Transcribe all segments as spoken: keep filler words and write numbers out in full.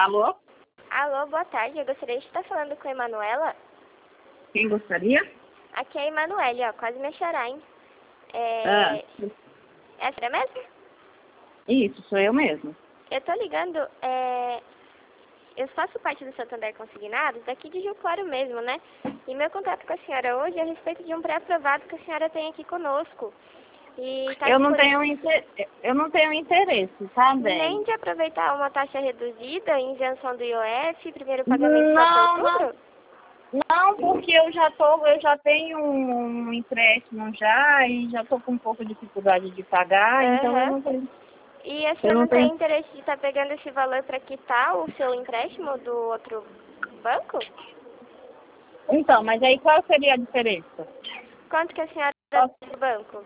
Alô? Alô, boa tarde. Eu gostaria de estar falando com a Emanuela. Quem gostaria? Aqui é a Emanuele, ó. Quase me chorar, hein? É... Ah, É a senhora mesmo? isso, sou eu mesmo. Eu tô ligando, é... Eu faço parte do Santander Consignados, daqui de Rio Claro mesmo, né? E meu contato com a senhora hoje é a respeito de um pré-aprovado que a senhora tem aqui conosco. E tá Eu não disponível... tenho inter... eu não tenho interesse, tá, Nem bem? de aproveitar uma taxa reduzida, isenção do I O F, primeiro pagamento só para Não, não, outubro? não, porque eu já tô, eu já tenho um empréstimo já e já tô com um pouco de dificuldade de pagar, então eu Aham. não tenho, E a eu senhora não não tem tenho. interesse de estar pegando esse valor para quitar o seu empréstimo do outro banco? Então, mas aí qual seria a diferença? Quanto que a senhora tem no banco?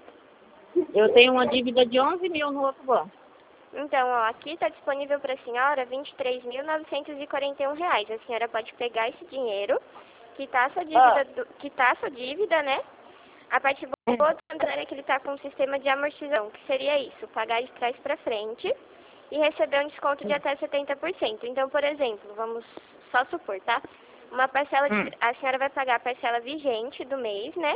Eu tenho uma dívida de onze mil no outro banco. Então, ó, aqui está disponível para a senhora vinte e três mil novecentos e quarenta e um reais. A senhora pode pegar esse dinheiro, quitar a sua dívida, Ah, do, quitar a sua dívida, né? A parte boa do Santander é que ele está com um sistema de amortização, que seria isso, pagar de trás para frente e receber um desconto de até setenta por cento. Então, por exemplo, vamos só supor, tá? Uma parcela, de, hum, a senhora vai pagar a parcela vigente do mês, né?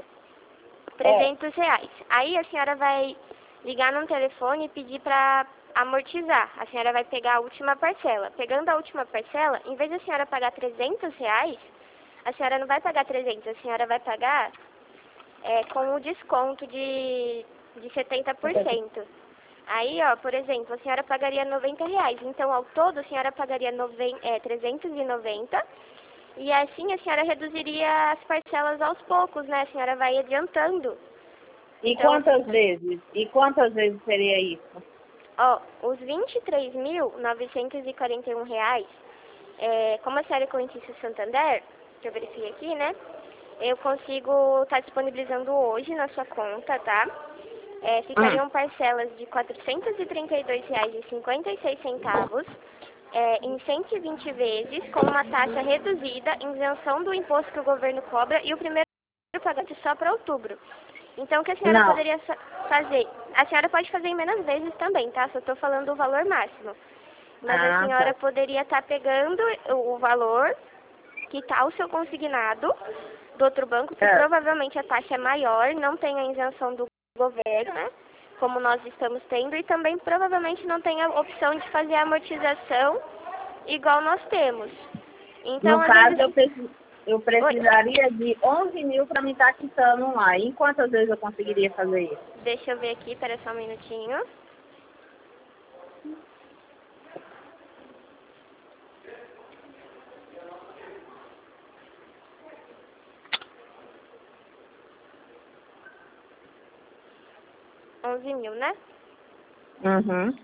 é. trezentos reais. Aí a senhora vai ligar num telefone e pedir para amortizar. A senhora vai pegar a última parcela. Pegando a última parcela, em vez da senhora pagar trezentos reais, a senhora não vai pagar trezentos, a senhora vai pagar é, com o desconto de, de setenta por cento. Aí, ó, por exemplo, a senhora pagaria noventa reais. Então, ao todo, a senhora pagaria noven, é, trezentos e noventa. E assim a senhora reduziria as parcelas aos poucos, né? A senhora vai adiantando. E Então, quantas vezes? E quantas vezes seria isso? ó, os vinte e três mil novecentos e quarenta e um reais, é, como a senhora é correntícia Santander, que eu verifiquei aqui, né? Eu consigo estar disponibilizando hoje na sua conta, tá? É, Hum. ficariam parcelas de quatrocentos e trinta e dois reais e cinquenta e seis centavos, é, em cento e vinte vezes, com uma taxa reduzida, isenção do imposto que o governo cobra e o primeiro pagamento só para outubro. Então, o que a senhora Não. poderia fa- fazer? A senhora pode fazer em menos vezes também, tá? Só estou falando o valor máximo. Mas a Ah, senhora tá. poderia estar pegando o o valor que está o seu consignado do outro banco, que É. provavelmente a taxa é maior, não tem a isenção do governo, né? Como nós estamos tendo, e também provavelmente não tem a opção de fazer a amortização igual nós temos. Então, No às caso, vezes... eu, preci- eu Oi, precisaria de onze mil para me estar quitando lá. E quantas vezes eu conseguiria fazer isso? deixa eu ver aqui, pera só um minutinho. onze mil, né? Uhum.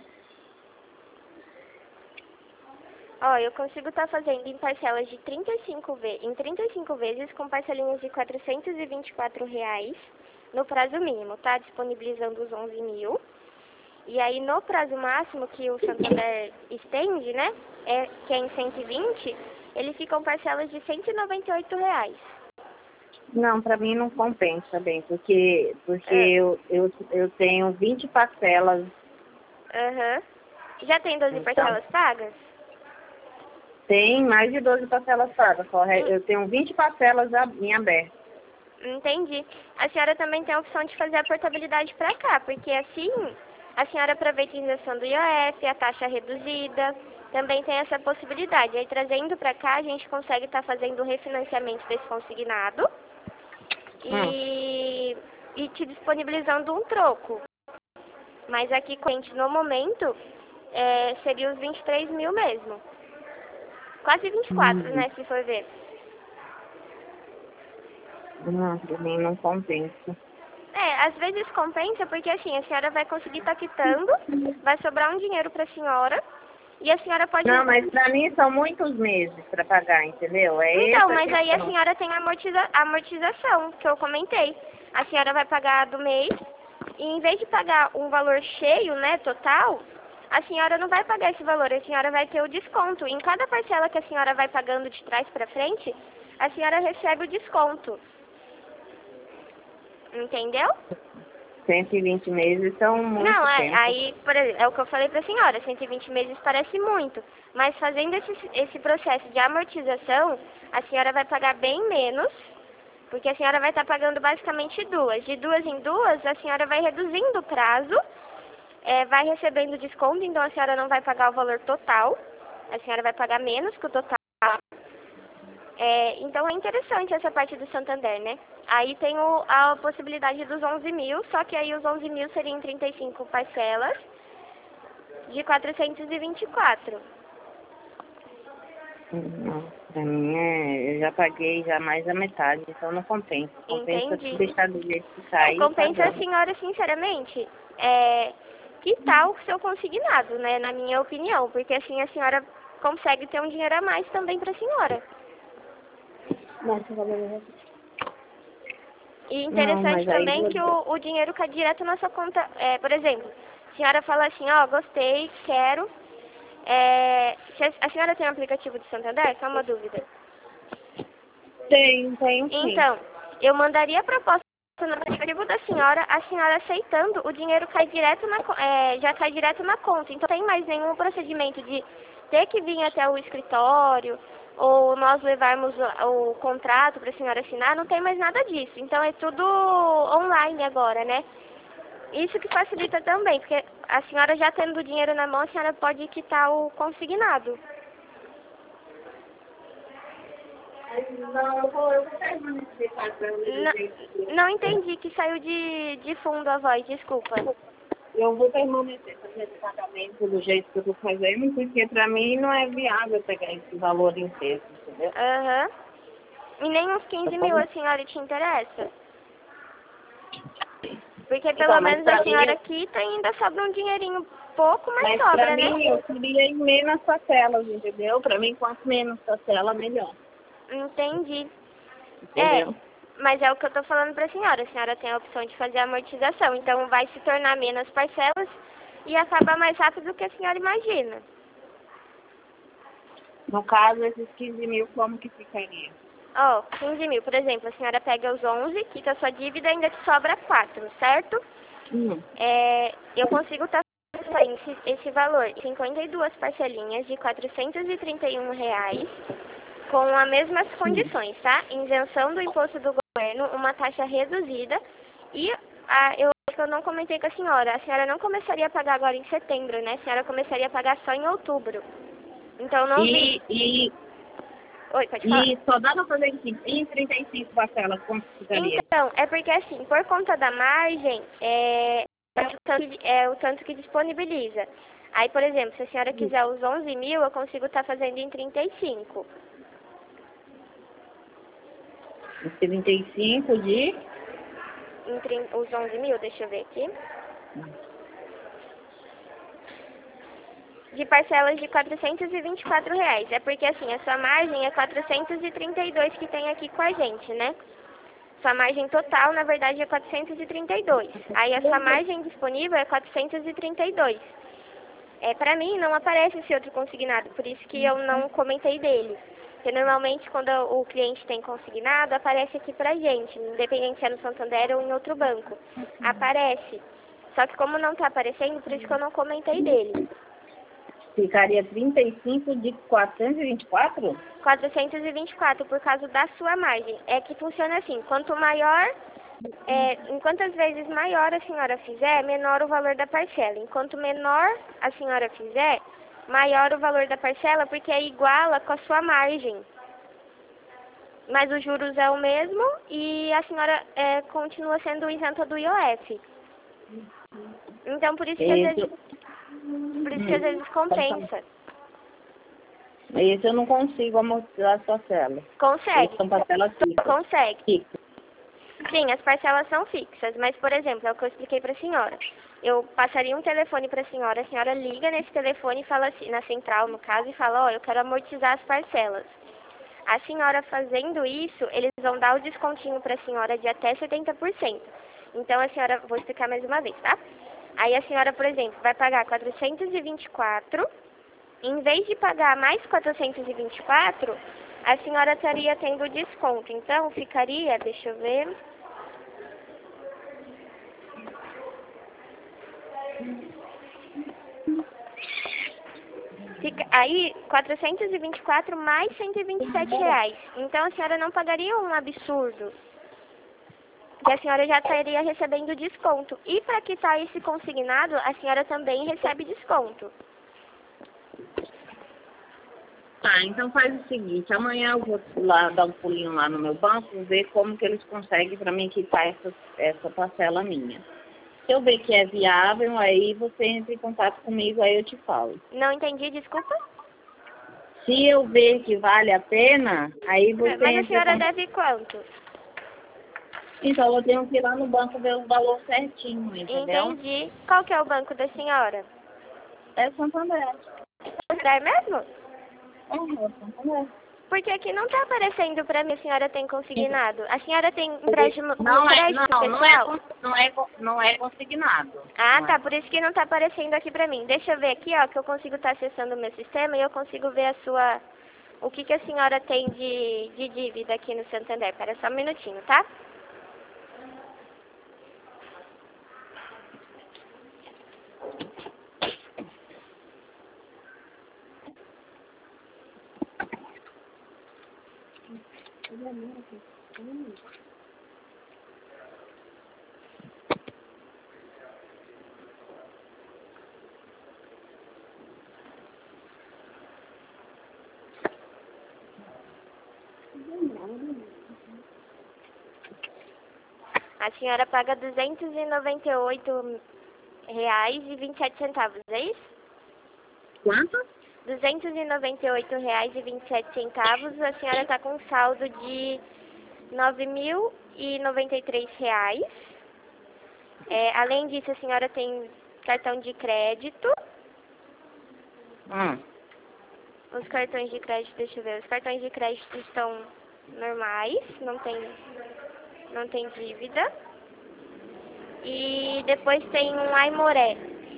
Ó, eu consigo estar fazendo em parcelas de trinta e cinco vezes, em trinta e cinco vezes com parcelinhas de quatrocentos e vinte e quatro reais no prazo mínimo, tá? Disponibilizando os onze mil. E aí no prazo máximo que o Santander estende, né? É, que é em cento e vinte, ele fica com parcelas de cento e noventa e oito reais. Não, para mim não compensa bem, porque, porque Ah, eu, eu, eu tenho vinte parcelas, aham. Já tem doze então parcelas pagas? tem mais de doze parcelas pagas, corre- Hum, eu tenho vinte parcelas a- em aberto. Entendi. A senhora também tem a opção de fazer a portabilidade para cá, porque assim a senhora aproveita a isenção do I O F, a taxa reduzida, também tem essa possibilidade. Aí trazendo para cá a gente consegue estar fazendo o refinanciamento desse consignado Hum. e, e te disponibilizando um troco. Mas aqui com a gente no momento é, seria os vinte e três mil mesmo. Quase vinte e quatro, Hum. né, se for ver. Não, para mim não compensa. É, às vezes compensa porque assim, a senhora vai conseguir estar quitando, vai sobrar um dinheiro para a senhora e a senhora pode... Não, mas para mim são muitos meses para pagar, entendeu? É Então, essa a mas aí a questão. senhora tem a amortiza... amortização, que eu comentei. A senhora vai pagar do mês e em vez de pagar um valor cheio, né, total, a senhora não vai pagar esse valor, a senhora vai ter o desconto. Em cada parcela que a senhora vai pagando de trás para frente, a senhora recebe o desconto. Entendeu? cento e vinte meses são muito Não, é, tempo. aí, por exemplo, é o que eu falei pra senhora, cento e vinte meses parece muito, mas fazendo esse, esse processo de amortização, a senhora vai pagar bem menos, porque a senhora vai estar pagando basicamente duas. De duas em duas, a senhora vai reduzindo o prazo, é, vai recebendo desconto, então a senhora não vai pagar o valor total, a senhora vai pagar menos que o total. É, então é interessante essa parte do Santander, né? Aí tem o, a possibilidade dos onze mil, só que aí os onze mil seriam em trinta e cinco parcelas de quatrocentos e vinte e quatro. Não, pra mim é, eu já paguei já mais da metade, então não compensa. Compensa Entendi. deixar do jeito que tá É, aí. compensa a Pagando. senhora, sinceramente, é, que tal o seu consignado, né? Na minha opinião, porque assim a senhora consegue ter um dinheiro a mais também pra senhora. Nossa, valeu. E Não, interessante mas aí também que vou- o, o dinheiro cai direto na sua conta. É, por exemplo, a senhora fala assim, ó, gostei, quero. É, se a, a senhora tem um aplicativo de Santander? Só uma dúvida. Tenho, tenho sim. Então, eu mandaria a proposta no aplicativo da senhora, a senhora aceitando, o dinheiro cai direto na, co- é, já cai direto na conta. Então, não tem mais nenhum procedimento de ter que vir até o escritório ou nós levarmos o, o contrato para a senhora assinar, não tem mais nada disso. Então, é tudo online agora, né? Isso que facilita também, porque a senhora já tendo o dinheiro na mão, a senhora pode quitar o consignado. Não, eu vou, eu vou permanecer pagando do Não, jeito que não entendi que saiu de, de fundo a voz, desculpa. eu vou permanecer fazendo pagamento do jeito que eu tô fazendo, porque pra mim não é viável pegar esse valor inteiro, entendeu? Aham. E nem uns Tá quinze mil bom? a senhora te interessa? Porque pelo Então, mas menos a pra mim, senhora quita e ainda sobra um dinheirinho pouco, mas mas pra sobra, né? mim eu queria ir menos parcelas, entendeu? Pra mim, quanto menos parcela, melhor. Entendi. É, Entendeu? mas é o que eu tô falando pra senhora. A senhora tem a opção de fazer a amortização, então vai se tornar menos parcelas e acabar mais rápido do que a senhora imagina. No caso, esses quinze mil, como que ficaria? Ó, quinze mil, por exemplo, a senhora pega os onze, quita a sua dívida e ainda te sobra quatro, certo? Hum. É, eu consigo estar fazendo esse, esse valor, cinquenta e duas parcelinhas de quatrocentos e trinta e um reais, com as mesmas condições, tá? Isenção do imposto do governo, uma taxa reduzida e a, eu acho que eu não comentei com a senhora, a senhora não começaria a pagar agora em setembro, né? A senhora começaria a pagar só em outubro. Então não vi. E, e, Oi, pode falar. e só dá pra fazer em cinco- em trinta e cinco parcelas, quanto ficaria? Então, é porque assim, por conta da margem, é, é, o tanto, que- é o tanto que disponibiliza. Aí, por exemplo, se a senhora quiser os onze mil, eu consigo estar fazendo em trinta e cinco. trinta e cinco de... Em trinta, os onze mil, deixa eu ver aqui. De parcelas de quatrocentos e vinte e quatro reais. É porque assim, a sua margem é quatrocentos e trinta e dois que tem aqui com a gente, né? Sua margem total, na verdade, é quatrocentos e trinta e dois. Aí a sua margem disponível é quatrocentos e trinta e dois. É, pra mim, não aparece esse outro consignado, por isso que eu não comentei dele. Porque normalmente, quando o cliente tem consignado, aparece aqui pra gente, independente se é no Santander ou em outro banco. Aparece. Só que como não tá aparecendo, por isso que eu não comentei dele. Ficaria trinta e cinco de quatrocentos e vinte e quatro? quatrocentos e vinte e quatro por causa da sua margem. É que funciona assim, quanto maior, é, enquanto as vezes maior a senhora fizer, menor o valor da parcela. Enquanto menor a senhora fizer, maior o valor da parcela, porque é iguala com a sua margem. Mas os juros é o mesmo e a senhora é, continua sendo isenta do I O F. Então por isso que às Esse, vezes, por isso que às vezes compensa. esse eu não consigo amortizar as parcelas. Consegue. Esses são parcelas fixas. Consegue. Fixas. Sim, as parcelas são fixas, mas, por exemplo, é o que eu expliquei para a senhora. Eu passaria um telefone para a senhora, a senhora liga nesse telefone e fala assim, na central, no caso, e fala, ó, eu quero amortizar as parcelas. A senhora fazendo isso, eles vão dar o descontinho para a senhora de até setenta por cento. Então, a senhora, vou explicar mais uma vez, tá? Aí a senhora, por exemplo, vai pagar quatrocentos e vinte e quatro, em vez de pagar mais quatrocentos e vinte e quatro, a senhora estaria tendo desconto. Então, ficaria, deixa eu ver... Fica, aí, quatrocentos e vinte e quatro mais cento e vinte e sete reais. Então, a senhora não pagaria um absurdo, que a senhora já estaria recebendo desconto. E para quitar esse consignado, a senhora também recebe desconto. Tá, então faz o seguinte, amanhã eu vou lá dar um pulinho lá no meu banco, ver como que eles conseguem para mim quitar essa, essa parcela minha. Se eu ver que é viável, aí você entra em contato comigo, aí eu te falo. Não entendi, desculpa? Se eu ver que vale a pena, aí você Mas a entra em senhora contato. deve quanto? Então eu tenho que ir lá no banco ver o valor certinho, entendeu? Entendi. Qual que é o banco da senhora? É Santander. É mesmo? É, é Santander. Porque aqui não está aparecendo para mim a senhora tem consignado. A senhora tem empréstimo no Não é, crédito não, não é, pessoal? con- não é, con- não é consignado. Ah, Não tá. é. Por isso que não está aparecendo aqui para mim. Deixa eu ver aqui, ó, que eu consigo estar acessando o meu sistema e eu consigo ver a sua... O que, que a senhora tem de, de dívida aqui no Santander. Espera só um minutinho, tá? A senhora paga duzentos e noventa e oito reais e vinte e sete centavos, é isso? Quanto? duzentos e noventa e oito reais e vinte e sete centavos. A senhora está com um saldo de nove mil e noventa e três reais. É, além disso, a senhora tem cartão de crédito. Hum. Os cartões de crédito, deixa eu ver, os cartões de crédito estão normais, não tem, não tem dívida. E depois tem um Aimoré.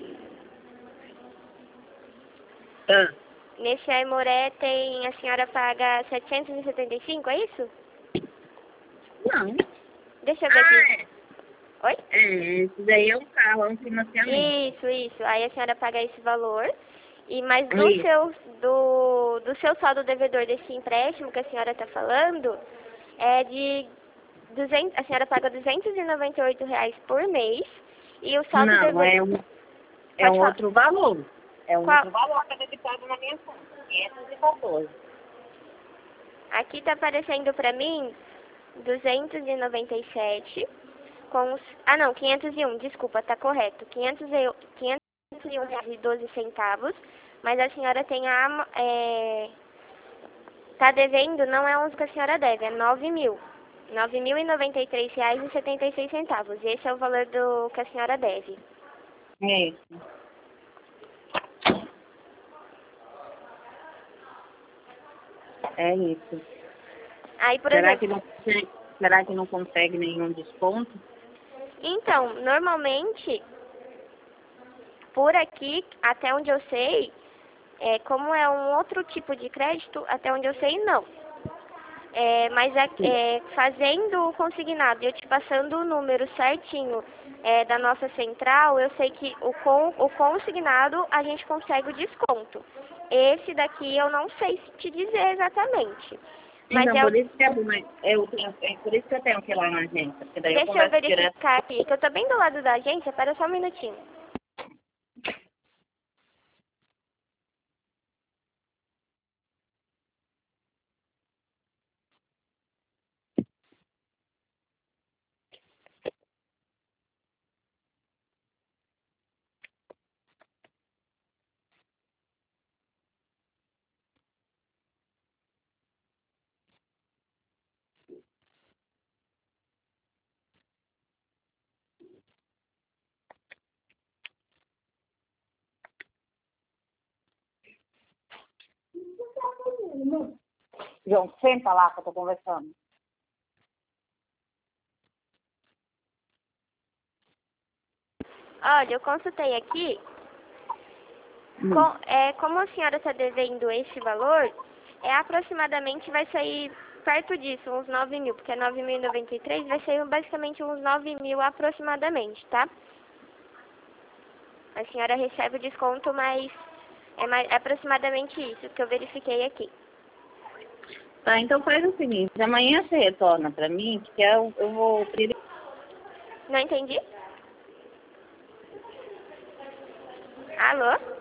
Ah. Nesse Aimoré tem, a senhora paga setecentos e setenta e cinco, é isso? Não. Deixa eu ver aqui. Ah, é. Oi? É, esse daí é um carro, é um financiamento. Isso, isso. Aí a senhora paga esse valor. E mais do Isso. seu, do, do seu saldo devedor desse empréstimo que a senhora está falando, é de duzentos, a senhora paga duzentos e noventa e oito reais por mês. E o saldo Não, devedor... é um, é Pode um falar. outro valor. É um Qual? outro valor que é debitado na minha conta. quinhentos e quatorze. Aqui está aparecendo para mim duzentos e noventa e sete com os... Ah, não, quinhentos e um, desculpa, está correto. quinhentos e um reais e doze centavos, mas a senhora tem a... É, tá devendo, não é onze que a senhora deve, é nove mil. nove mil e noventa e três reais e setenta e seis centavos. Esse é o valor do que a senhora deve. É isso. É isso. Aí, por Será exemplo... que não consegue, será que não consegue nenhum desconto? Então, normalmente, por aqui, até onde eu sei, é, como é um outro tipo de crédito, até onde eu sei, não. É, mas é, é, fazendo o consignado e eu te passando o número certinho é, da nossa central, eu sei que o, com, o consignado a gente consegue o desconto. Esse daqui eu não sei te dizer exatamente. Mas Então, é o, por isso que é, bom, né? eu tenho, é por isso que eu tenho que ir lá na agência, porque daí eu deixa eu converso direto. verificar aqui, que eu tô bem do lado da agência, para só um minutinho. João, senta lá que eu tô conversando. Olha, eu consultei aqui, Hum. com, é, como a senhora está devendo esse valor, é aproximadamente vai sair perto disso, uns nove mil, porque é nove mil e noventa e três, vai sair basicamente uns nove mil aproximadamente, tá? A senhora recebe o desconto, mas É, mais, é aproximadamente isso que eu verifiquei aqui. Tá, então faz o seguinte, amanhã você retorna pra mim, que eu, eu vou... Não entendi? Alô?